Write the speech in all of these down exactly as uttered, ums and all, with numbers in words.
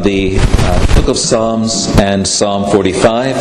the uh, book of Psalms and Psalm forty-five.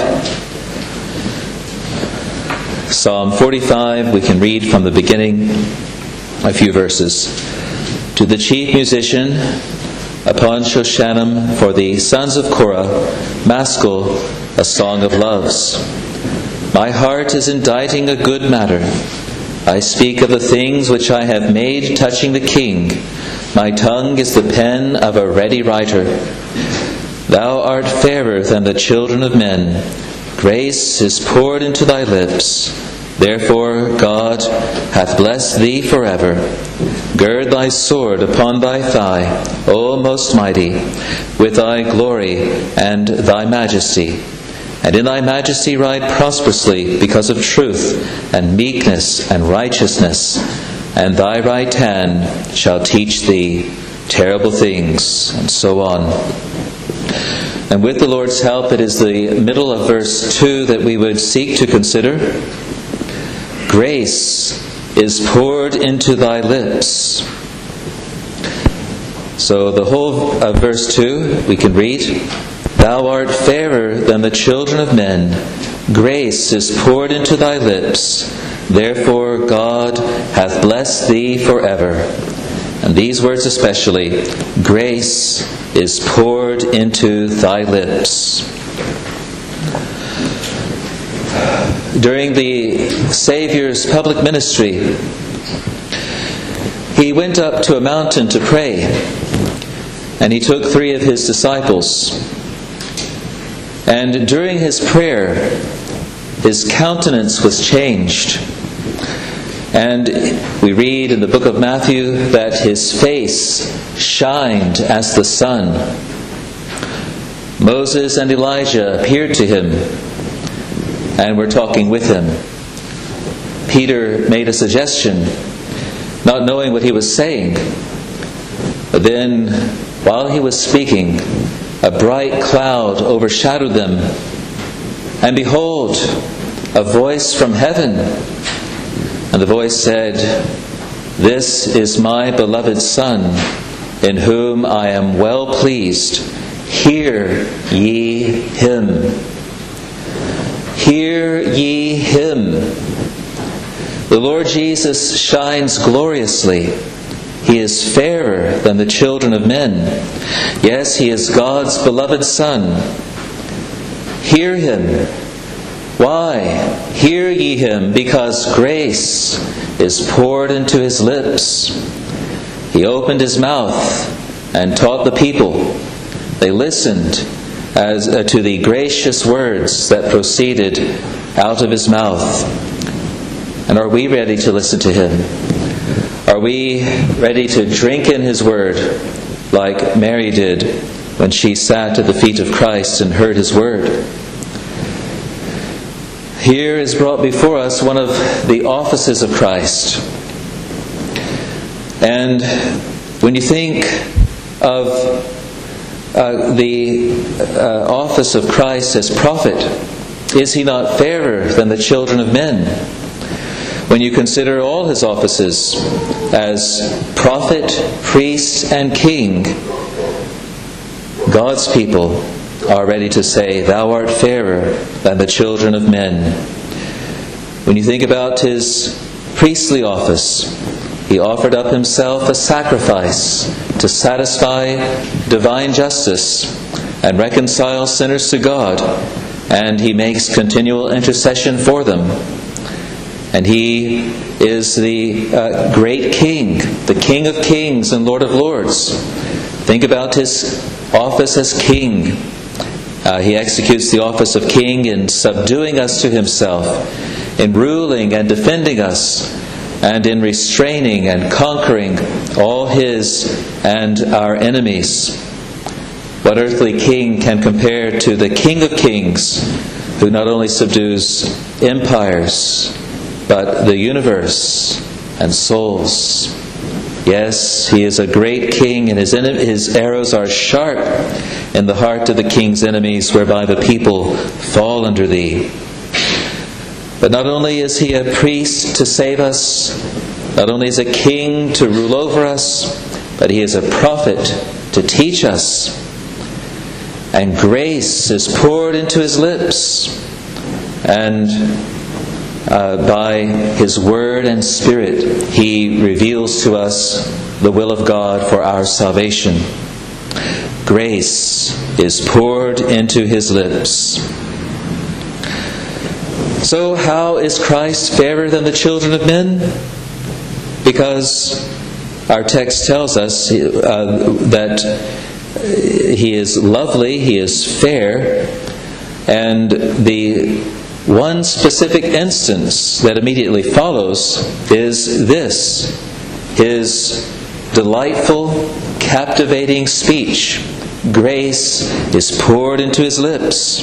Psalm forty-five, we can read from the beginning a few verses. To the chief musician, upon Shoshanim, for the sons of Korah, Maskil, a song of loves. My heart is inditing a good matter. I speak of the things which I have made touching the king. My tongue is the pen of a ready writer. Thou art fairer than the children of men. Grace is poured into thy lips. Therefore God hath blessed thee forever. Gird thy sword upon thy thigh, O Most Mighty, with thy glory and thy majesty. And in thy majesty ride prosperously because of truth and meekness and righteousness. And thy right hand shall teach thee terrible things. And so on. And with the Lord's help, it is the middle of verse two that we would seek to consider. Grace is poured into thy lips. So the whole of verse two we can read. Thou art fairer than the children of men. Grace is poured into thy lips. Therefore God hath blessed thee forever. And these words especially, grace is poured into thy lips. During the Savior's public ministry, he went up to a mountain to pray, and he took three of his disciples. And during his prayer, his countenance was changed. And we read in the book of Matthew that his face shined as the sun. Moses and Elijah appeared to him and were talking with him. Peter made a suggestion, not knowing what he was saying. But then, while he was speaking, a bright cloud overshadowed them. And behold, a voice from heaven. And the voice said, This is my beloved Son, in whom I am well pleased. Hear ye him. Hear ye him. The Lord Jesus shines gloriously. He is fairer than the children of men. Yes, he is God's beloved Son. Hear him. Why? Hear ye him, because grace is poured into his lips. He opened his mouth and taught the people. They listened as uh, to the gracious words that proceeded out of his mouth. And are we ready to listen to him? Are we ready to drink in his word like Mary did when she sat at the feet of Christ and heard his word? Here is brought before us one of the offices of Christ. And when you think of uh, the uh, office of Christ as prophet, is he not fairer than the children of men? When you consider all his offices as prophet, priest, and king, God's people are ready to say, Thou art fairer than the children of men. When you think about his priestly office, he offered up himself a sacrifice to satisfy divine justice and reconcile sinners to God, and he makes continual intercession for them. And he is the uh, great king, the King of kings and Lord of lords. Think about his office as king. Uh, he executes the office of king in subduing us to himself, in ruling and defending us, and in restraining and conquering all his and our enemies. What earthly king can compare to the King of Kings, who not only subdues empires, but the universe and souls? Yes, he is a great king, and his, en- his arrows are sharp in the heart of the king's enemies, whereby the people fall under thee. But not only is he a priest to save us, not only is a king to rule over us, but he is a prophet to teach us. and grace is poured into his lips. And uh, by his word and spirit, he reveals to us the will of God for our salvation. Grace is poured into his lips. So how is Christ fairer than the children of men? Because our text tells us uh, that he is lovely, he is fair, and the one specific instance that immediately follows is this: his delightful, captivating speech. Grace is poured into his lips.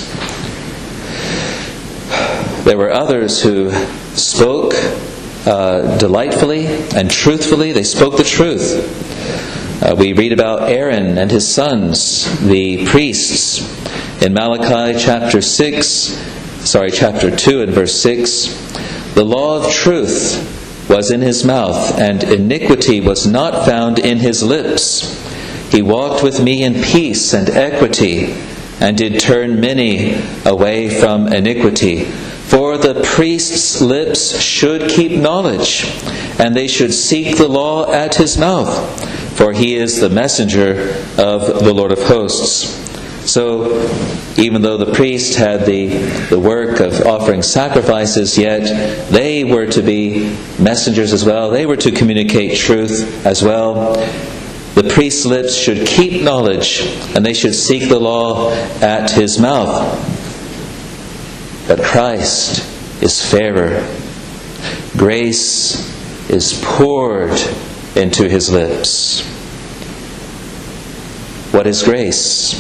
There were others who spoke uh, delightfully and truthfully. They spoke the truth. Uh, we read about Aaron and his sons, the priests, in Malachi chapter six, sorry, chapter two and verse six. The law of truth was in his mouth, and iniquity was not found in his lips. He walked with me in peace and equity, and did turn many away from iniquity. For the priest's lips should keep knowledge, and they should seek the law at his mouth, for he is the messenger of the Lord of hosts. So, even though the priest had the, the work of offering sacrifices, yet they were to be messengers as well. They were to communicate truth as well. The priest's lips should keep knowledge, and they should seek the law at his mouth. But Christ is fairer. Grace is poured into his lips. What is grace?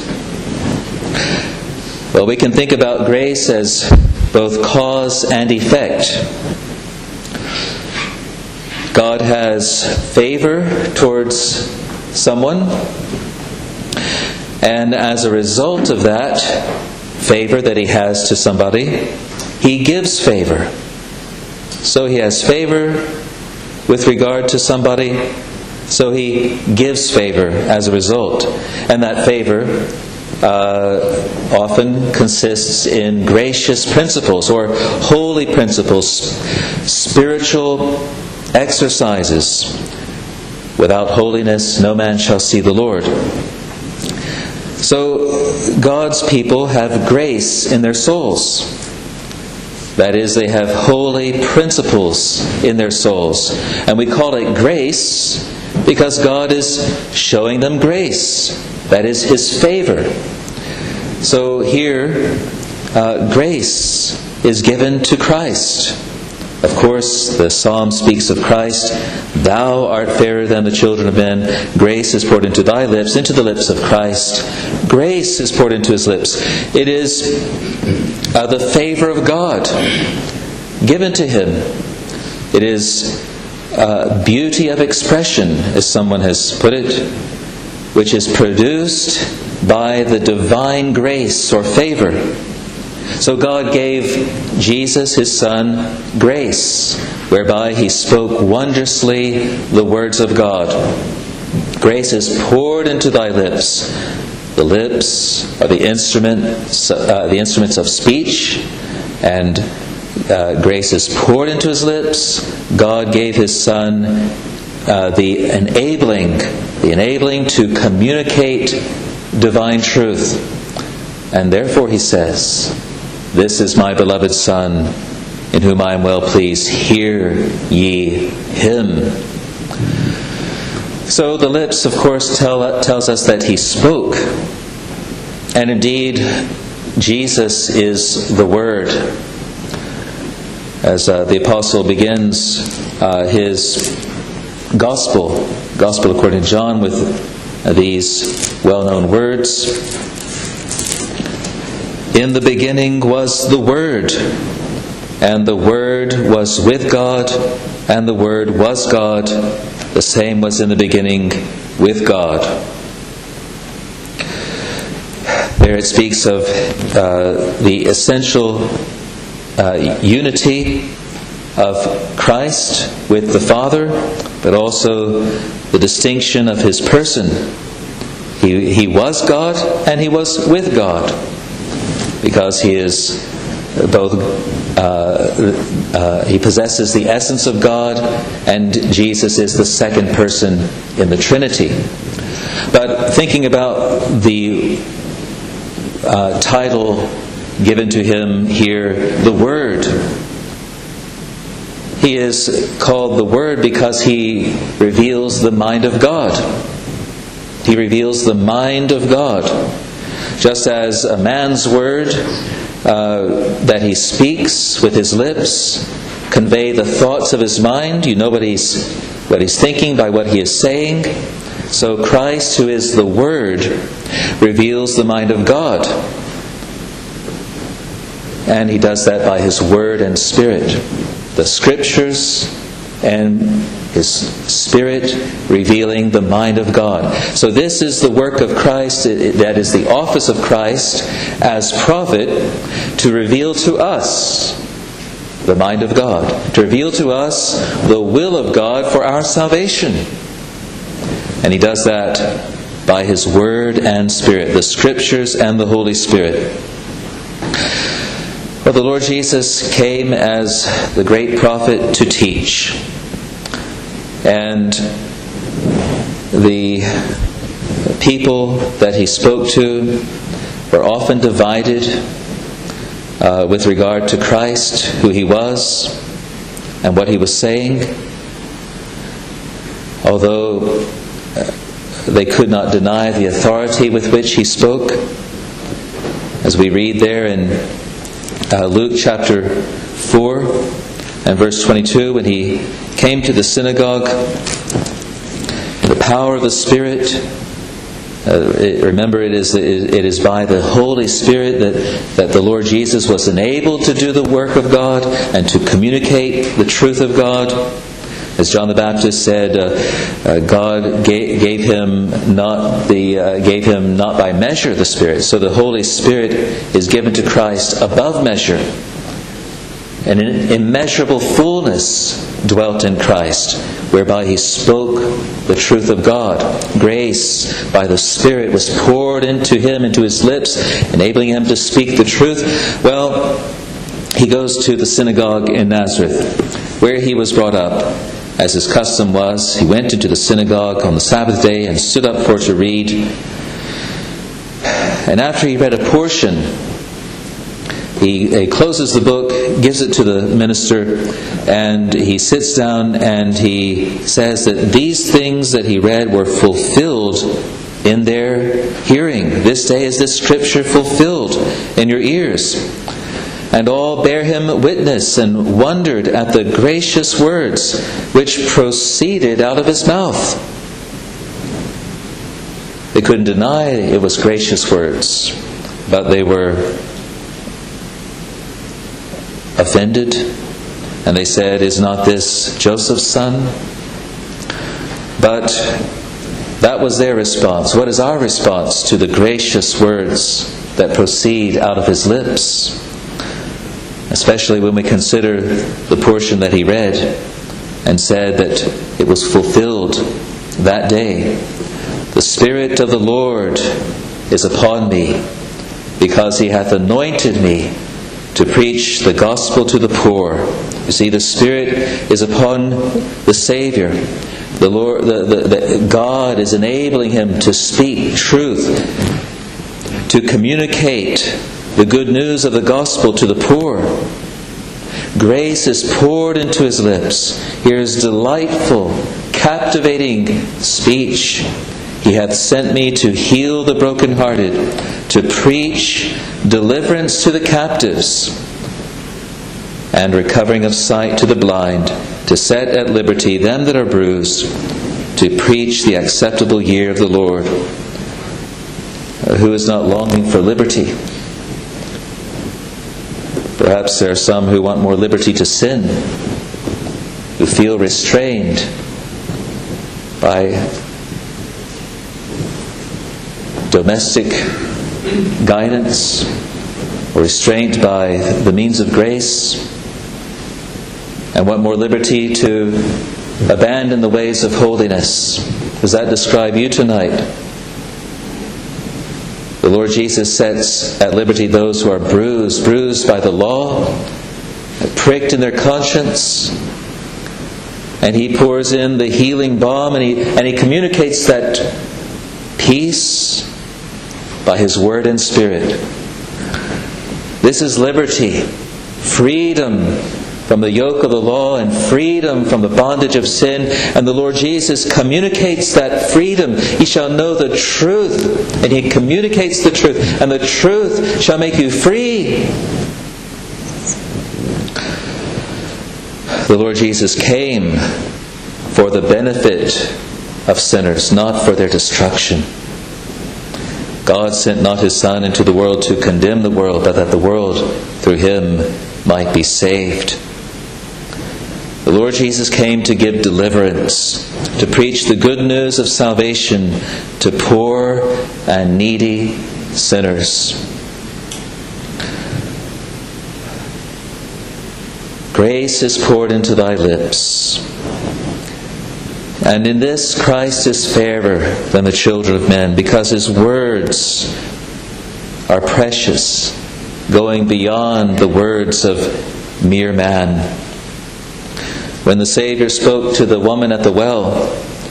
Well, we can think about grace as both cause and effect. God has favor towards someone, and as a result of that favor that he has to somebody, he gives favor. So he has favor with regard to somebody, so he gives favor as a result. And that favor uh, often consists in gracious principles or holy principles, spiritual exercises. Without holiness, no man shall see the Lord. So, God's people have grace in their souls. That is, they have holy principles in their souls. And we call it grace because God is showing them grace. That is His favor. So here, uh, grace is given to Christ. Of course, the psalm speaks of Christ. Thou art fairer than the children of men. Grace is poured into thy lips, into the lips of Christ. Grace is poured into his lips. It is uh, the favor of God given to him. It is uh, beauty of expression, as someone has put it, which is produced by the divine grace or favor. So God gave Jesus, his Son, grace, whereby he spoke wondrously the words of God. Grace is poured into thy lips. The lips are the instruments, uh, the instruments of speech, and uh, grace is poured into his lips. God gave his Son uh, the enabling, the enabling to communicate divine truth. And therefore he says, "This is my beloved Son, in whom I am well pleased. Hear ye him." So the lips, of course, tell, tells us that he spoke. And indeed, Jesus is the Word. As uh, the Apostle begins uh, his Gospel, Gospel according to John, with uh, these well-known words. In the beginning was the Word, and the Word was with God, and the Word was God. The same was in the beginning with God. There it speaks of uh, the essential uh, unity of Christ with the Father, but also the distinction of his person. He, he was God and he was with God, because he is both, uh, uh, he possesses the essence of God, and Jesus is the second person in the Trinity. But thinking about the uh, title given to him here, the Word. He is called the Word because he reveals the mind of God. He reveals the mind of God. Just as a man's word uh, that he speaks with his lips convey the thoughts of his mind, you know what he's, what he's thinking by what he is saying. So Christ, who is the Word, reveals the mind of God. And he does that by his Word and Spirit. The Scriptures and his Spirit revealing the mind of God. So this is the work of Christ, that is the office of Christ as prophet, to reveal to us the mind of God, to reveal to us the will of God for our salvation. And he does that by his Word and Spirit, the Scriptures and the Holy Spirit. Well, the Lord Jesus came as the great prophet to teach. And the people that he spoke to were often divided uh, with regard to Christ, who he was, and what he was saying. Although uh, they could not deny the authority with which he spoke. As we read there in uh, Luke chapter four and verse twenty-two, when he came to the synagogue, the power of the Spirit. Uh, it, remember, it is it is by the Holy Spirit that that the Lord Jesus was enabled to do the work of God and to communicate the truth of God. As John the Baptist said, uh, uh, God gave, gave him not the uh, gave him not by measure the Spirit. So the Holy Spirit is given to Christ above measure. And an immeasurable fullness dwelt in Christ, whereby he spoke the truth of God. Grace by the Spirit was poured into him, into his lips, enabling him to speak the truth. Well, he goes to the synagogue in Nazareth, where he was brought up. As his custom was, he went into the synagogue on the Sabbath day and stood up for to read. And after he read a portion, He, he closes the book, gives it to the minister, and he sits down and he says that these things that he read were fulfilled in their hearing. This day is this scripture fulfilled in your ears. And all bare him witness and wondered at the gracious words which proceeded out of his mouth. They couldn't deny it was gracious words, but they were offended, and they said, "Is not this Joseph's son?" But that was their response. What is our response to the gracious words that proceed out of his lips? Especially when we consider the portion that he read and said that it was fulfilled that day. The Spirit of the Lord is upon me, because he hath anointed me to preach the gospel to the poor. You see, the Spirit is upon the Savior. The Lord, the, the, the, God is enabling him to speak truth, to communicate the good news of the gospel to the poor. Grace is poured into his lips. Here is delightful, captivating speech. He hath sent me to heal the brokenhearted, to preach deliverance to the captives, and recovering of sight to the blind, to set at liberty them that are bruised, to preach the acceptable year of the Lord. Who is not longing for liberty? Perhaps there are some who want more liberty to sin, who feel restrained by domestic guidance, or restraint by the means of grace, and want more liberty to abandon the ways of holiness. Does that describe you tonight? The Lord Jesus sets at liberty those who are bruised, bruised by the law, pricked in their conscience. And He pours in the healing balm, and He, and he communicates that peace by His Word and Spirit. This is liberty, freedom from the yoke of the law and freedom from the bondage of sin. And the Lord Jesus communicates that freedom. Ye shall know the truth. And He communicates the truth. And the truth shall make you free. The Lord Jesus came for the benefit of sinners, not for their destruction. God sent not His Son into the world to condemn the world, but that the world through Him might be saved. The Lord Jesus came to give deliverance, to preach the good news of salvation to poor and needy sinners. Grace is poured into thy lips. And in this Christ is fairer than the children of men, because His words are precious, going beyond the words of mere man. When the Savior spoke to the woman at the well,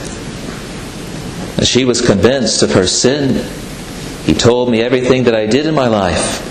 she was convinced of her sin. He told me everything that I did in my life.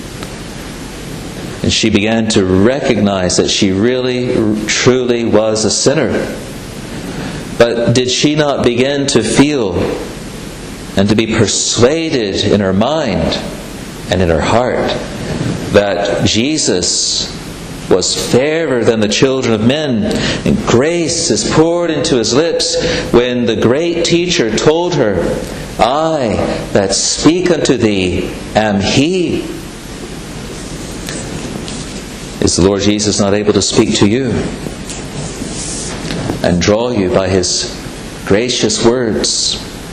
And she began to recognize that she really, truly was a sinner. But did she not begin to feel and to be persuaded in her mind and in her heart that Jesus was fairer than the children of men, and grace is poured into His lips when the great teacher told her, I that speak unto thee am He? Is the Lord Jesus not able to speak to you and draw you by His gracious words?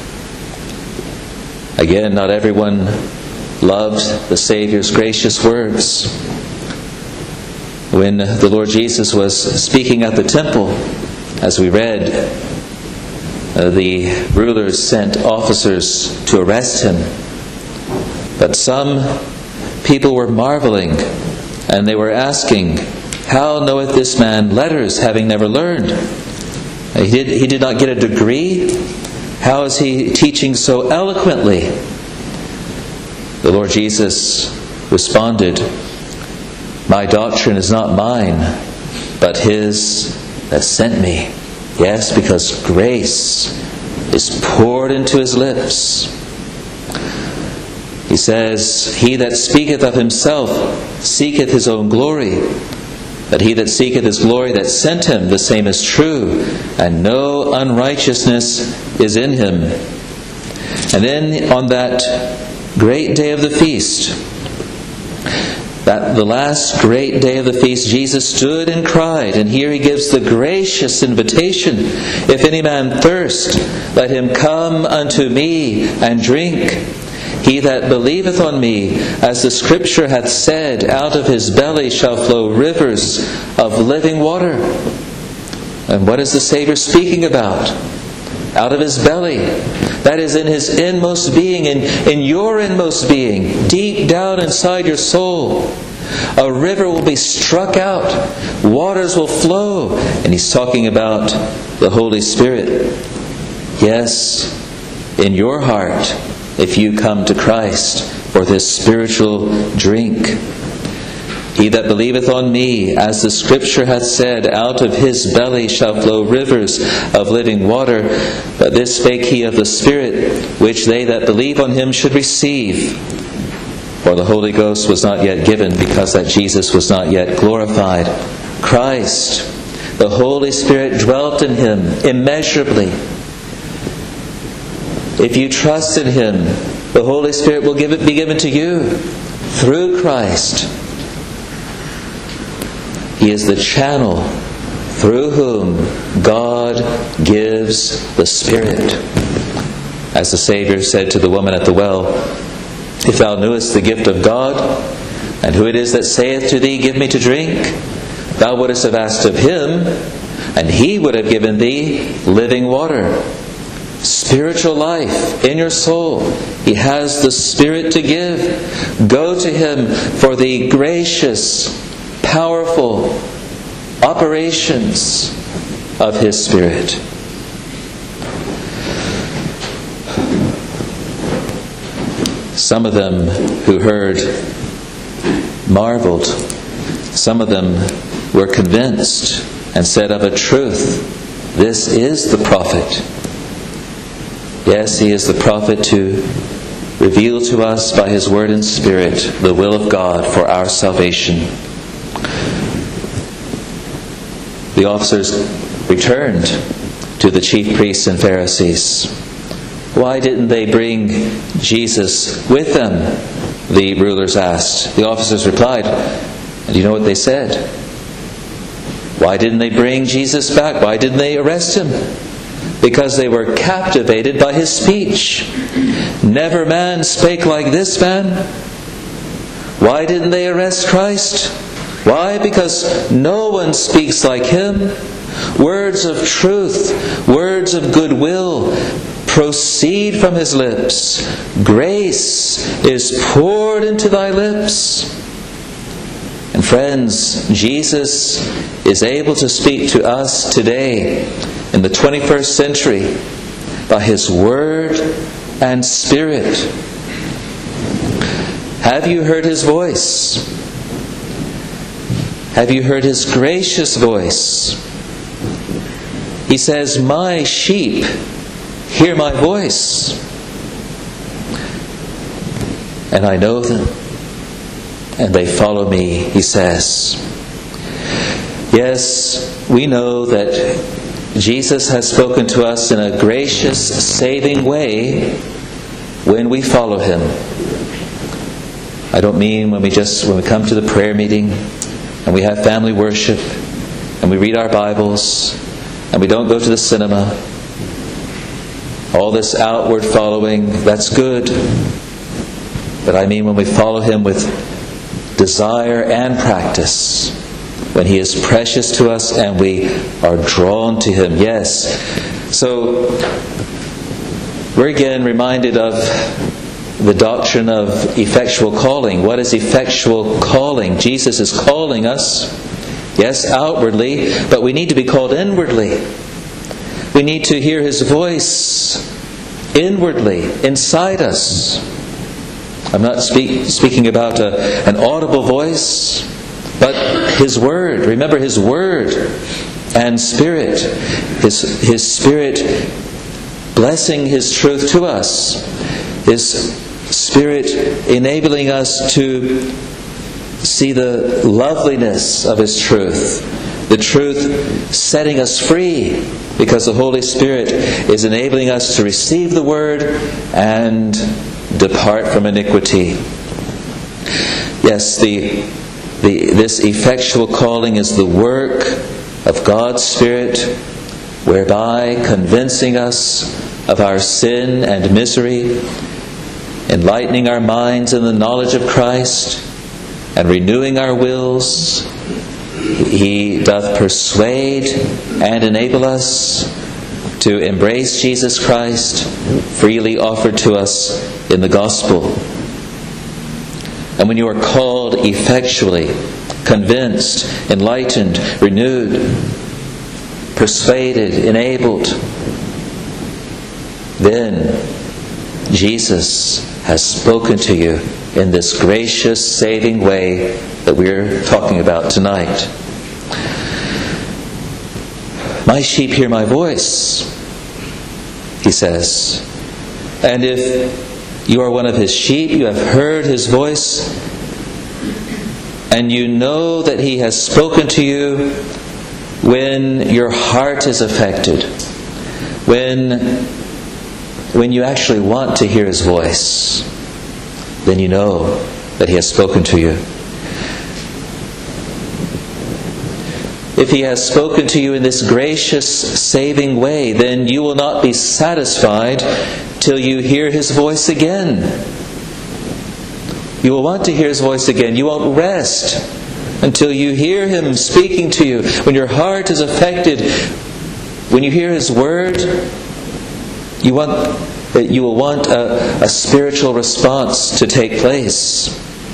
Again, not everyone loved the Savior's gracious words. When the Lord Jesus was speaking at the temple, as we read, uh, the rulers sent officers to arrest Him. But some people were marveling, and they were asking, how knoweth this man letters, having never learned? He did, he did not get a degree. How is he teaching so eloquently? The Lord Jesus responded, my doctrine is not mine, but His that sent me. Yes, because grace is poured into His lips. He says, he that speaketh of himself seeketh his own glory, but he that seeketh his glory that sent him, the same is true, and no unrighteousness is in him. And then on that great day of the feast, that the last great day of the feast, Jesus stood and cried, and here He gives the gracious invitation, if any man thirst, let him come unto me and drink. He that believeth on me, as the Scripture hath said, out of his belly shall flow rivers of living water. And what is the Savior speaking about? Out of His belly. That is in His inmost being, in, in your inmost being, deep down inside your soul. A river will be struck out. Waters will flow. And He's talking about the Holy Spirit. Yes, in your heart, if you come to Christ for this spiritual drink. He that believeth on me, as the Scripture hath said, out of his belly shall flow rivers of living water. But this spake He of the Spirit, which they that believe on Him should receive. For the Holy Ghost was not yet given, because that Jesus was not yet glorified. Christ, the Holy Spirit, dwelt in Him immeasurably. If you trust in Him, the Holy Spirit will give it, be given to you through Christ. He is the channel through whom God gives the Spirit. As the Savior said to the woman at the well, if thou knewest the gift of God, and who it is that saith to thee, give me to drink, thou wouldst have asked of Him, and He would have given thee living water. spiritual life in your soul. He has the Spirit to give. Go to Him for the gracious, powerful operations of His Spirit. Some of them who heard marveled. Some of them were convinced and said of a truth, this is the prophet. Yes, he is the prophet to reveal to us by his word and Spirit the will of God for our salvation. The officers returned to the chief priests and Pharisees. Why didn't they bring Jesus with them? The rulers asked. The officers replied, and do you know what they said? Why didn't they bring Jesus back? Why didn't they arrest Him? Because they were captivated by His speech. Never man spake like this man. Why didn't they arrest Christ? Why? Because no one speaks like Him. Words of truth, words of goodwill proceed from His lips. Grace is poured into thy lips. And friends, Jesus is able to speak to us today in the twenty-first century by His Word and Spirit. Have you heard His voice? Have you heard His gracious voice? He says, my sheep hear my voice, and I know them, and they follow me, He says. Yes, we know that Jesus has spoken to us in a gracious, saving way when we follow Him. I don't mean when we just when we come to the prayer meeting and we have family worship and we read our Bibles and we don't go to the cinema. All this outward following, that's good. But I mean when we follow Him with desire and practice, when He is precious to us and we are drawn to Him. Yes. So we're again reminded of the doctrine of effectual calling. What is effectual calling? Jesus is calling us, yes, outwardly, but we need to be called inwardly. We need to hear His voice inwardly, inside us. I'm not speak, speaking about a, an audible voice, but His Word. Remember His Word and Spirit. His, His Spirit blessing His truth to us. His Spirit enabling us to see the loveliness of His truth. The truth setting us free, because the Holy Spirit is enabling us to receive the Word and depart from iniquity. Yes, the, the this effectual calling is the work of God's Spirit, whereby convincing us of our sin and misery, enlightening our minds in the knowledge of Christ, and renewing our wills, He doth persuade and enable us to embrace Jesus Christ, freely offered to us in the gospel. And when you are called effectually, convinced, enlightened, renewed, persuaded, enabled, then Jesus has spoken to you in this gracious, saving way that we're talking about tonight. My sheep hear my voice, He says. And if you are one of His sheep, you have heard His voice, and you know that He has spoken to you when your heart is affected, when, when you actually want to hear His voice, then you know that He has spoken to you. If He has spoken to you in this gracious, saving way, then you will not be satisfied till you hear His voice again. You will want to hear His voice again. You won't rest until you hear Him speaking to you. When your heart is affected, when you hear His word, you want that you will want a, a spiritual response to take place.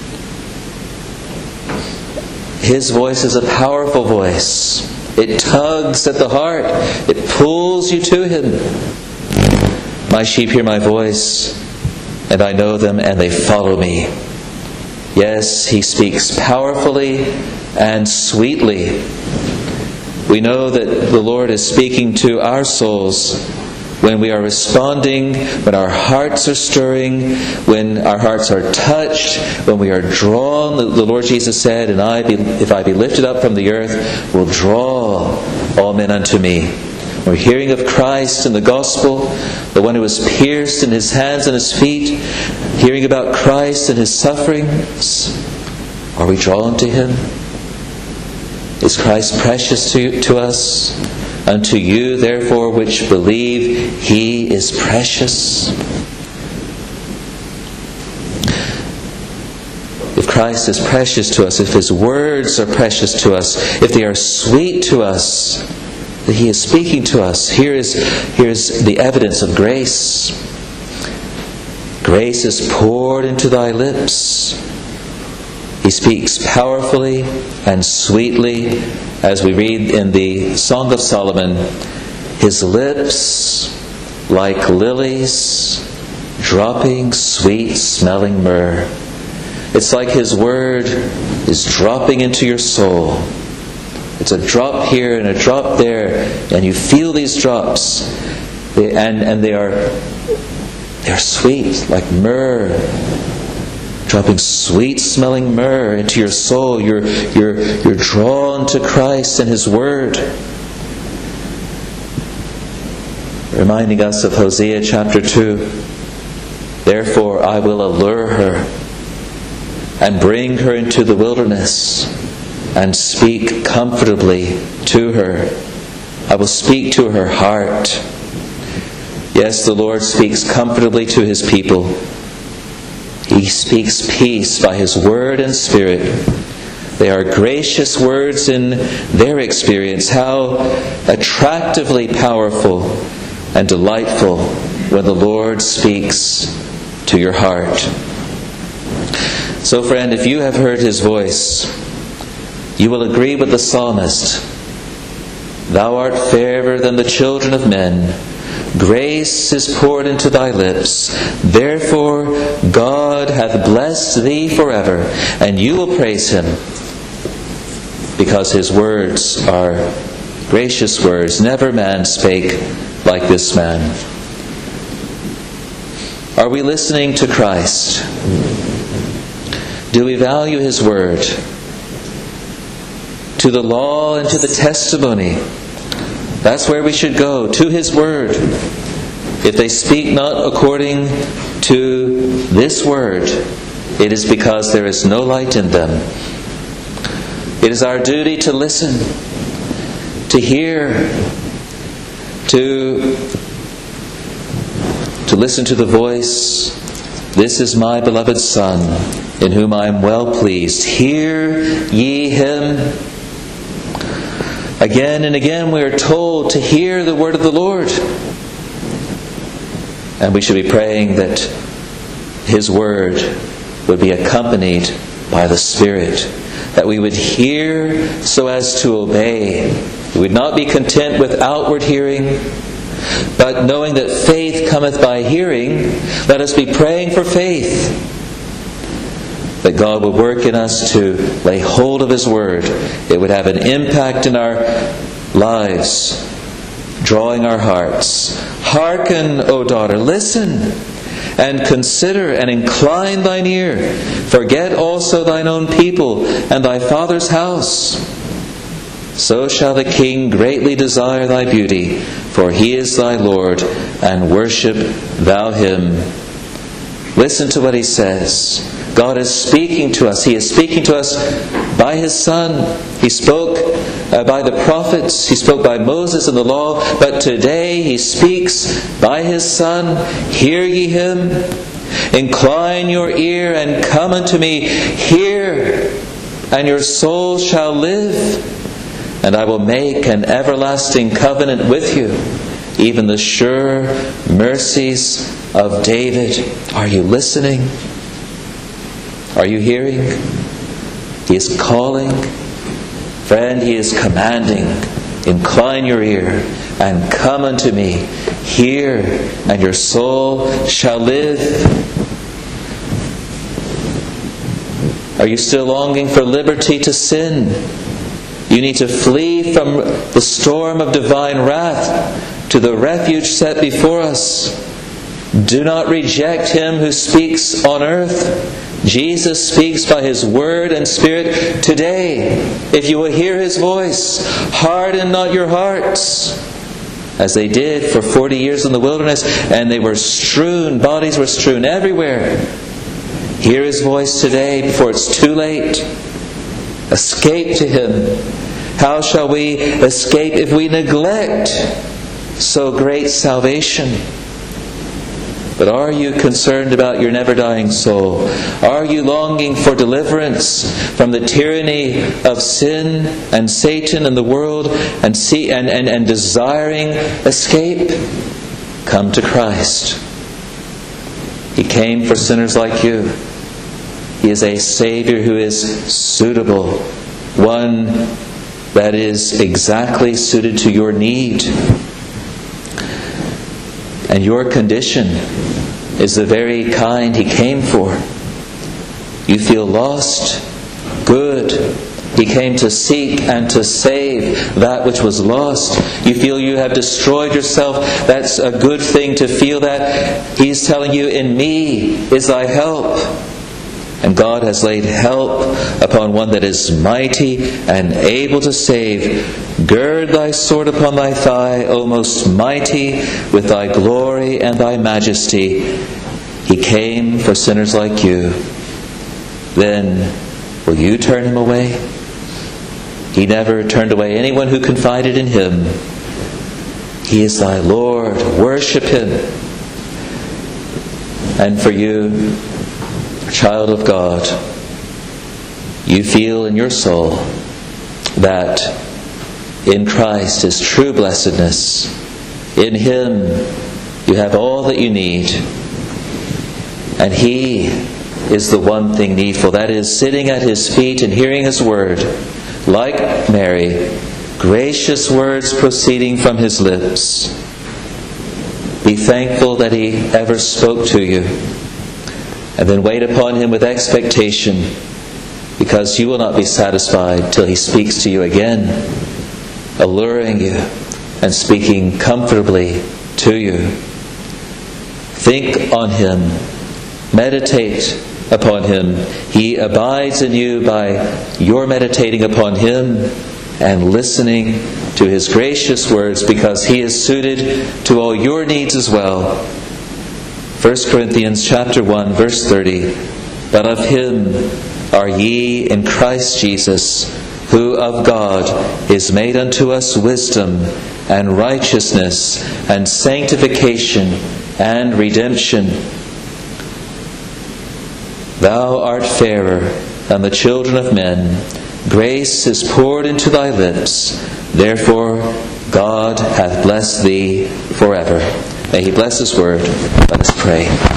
His voice is a powerful voice. It tugs at the heart. It pulls you to Him. My sheep hear my voice, and I know them, and they follow me. Yes, He speaks powerfully and sweetly. We know that the Lord is speaking to our souls when we are responding, when our hearts are stirring, when our hearts are touched, when we are drawn. The Lord Jesus said, "And I, be, if I be lifted up from the earth, will draw all men unto me." We're hearing of Christ in the gospel, the one who was pierced in His hands and His feet, hearing about Christ and His sufferings. Are we drawn to Him? Is Christ precious to, to us? Unto you, therefore, which believe, He is precious. If Christ is precious to us, if His words are precious to us, if they are sweet to us, that He is speaking to us, here is, here is the evidence of grace. Grace is poured into thy lips. He speaks powerfully and sweetly, as we read in the Song of Solomon. His lips like lilies, dropping sweet-smelling myrrh. It's like His word is dropping into your soul. It's a drop here and a drop there, and you feel these drops, they, and and they are they are sweet like myrrh. Dropping sweet-smelling myrrh into your soul. You're, you're, you're drawn to Christ and His Word. Reminding us of Hosea chapter two. Therefore I will allure her and bring her into the wilderness and speak comfortably to her. I will speak to her heart. Yes, the Lord speaks comfortably to His people. He speaks peace by His Word and Spirit. They are gracious words in their experience. How attractively powerful and delightful when the Lord speaks to your heart. So, friend, if you have heard His voice, you will agree with the psalmist. Thou art fairer than the children of men. Grace is poured into thy lips. Therefore God hath blessed thee forever, and you will praise Him, because His words are gracious words. Never man spake like this man. Are we listening to Christ? Do we value His word? To the law and to the testimony. That's where we should go, to His Word. If they speak not according to this Word, it is because there is no light in them. It is our duty to listen, to hear, to, to listen to the voice. This is my beloved Son, in whom I am well pleased. Hear ye Him. Again and again we are told to hear the word of the Lord. And we should be praying that His word would be accompanied by the Spirit. That we would hear so as to obey. We would not be content with outward hearing, but knowing that faith cometh by hearing, let us be praying for faith. That God would work in us to lay hold of His Word. It would have an impact in our lives, drawing our hearts. Hearken, O daughter, listen, and consider, and incline thine ear. Forget also thine own people, and thy father's house. So shall the King greatly desire thy beauty, for He is thy Lord, and worship thou Him. Listen to what He says. God is speaking to us. He is speaking to us by His Son. He spoke uh, by the prophets. He spoke by Moses and the law. But today He speaks by His Son. Hear ye Him. Incline your ear and come unto me. Hear, and your soul shall live. And I will make an everlasting covenant with you, even the sure mercies of David. Are you listening? Are you hearing? He is calling. Friend, He is commanding. Incline your ear and come unto me. Hear, and your soul shall live. Are you still longing for liberty to sin? You need to flee from the storm of divine wrath to the refuge set before us. Do not reject Him who speaks on earth. Jesus speaks by His Word and Spirit today. If you will hear His voice, harden not your hearts, as they did for forty years in the wilderness, and they were strewn, bodies were strewn everywhere. Hear His voice today before it's too late. Escape to Him. How shall we escape if we neglect so great salvation? But are you concerned about your never-dying soul? Are you longing for deliverance from the tyranny of sin and Satan and the world, and see and, and, and desiring escape? Come to Christ. He came for sinners like you. He is a Savior who is suitable, one that is exactly suited to your need. And your condition is the very kind He came for. You feel lost? Good. He came to seek and to save that which was lost. You feel you have destroyed yourself? That's a good thing to feel that. He's telling you, in me is thy help. And God has laid help upon one that is mighty and able to save. Gird thy sword upon thy thigh, O most mighty, with thy glory and thy majesty. He came for sinners like you. Then, will you turn Him away? He never turned away anyone who confided in Him. He is thy Lord. Worship Him. And for you, child of God, you feel in your soul that in Christ is true blessedness. In Him you have all that you need. And He is the one thing needful. That is, sitting at His feet and hearing His word. Like Mary, gracious words proceeding from His lips. Be thankful that He ever spoke to you. And then wait upon Him with expectation, because you will not be satisfied till He speaks to you again, alluring you and speaking comfortably to you. Think on Him. Meditate upon Him. He abides in you by your meditating upon Him and listening to His gracious words, because He is suited to all your needs as well. First Corinthians chapter one, verse thirty. But of Him are ye in Christ Jesus, who of God is made unto us wisdom and righteousness and sanctification and redemption. Thou art fairer than the children of men. Grace is poured into thy lips. Therefore God hath blessed thee forever. May He bless His word. Let us pray.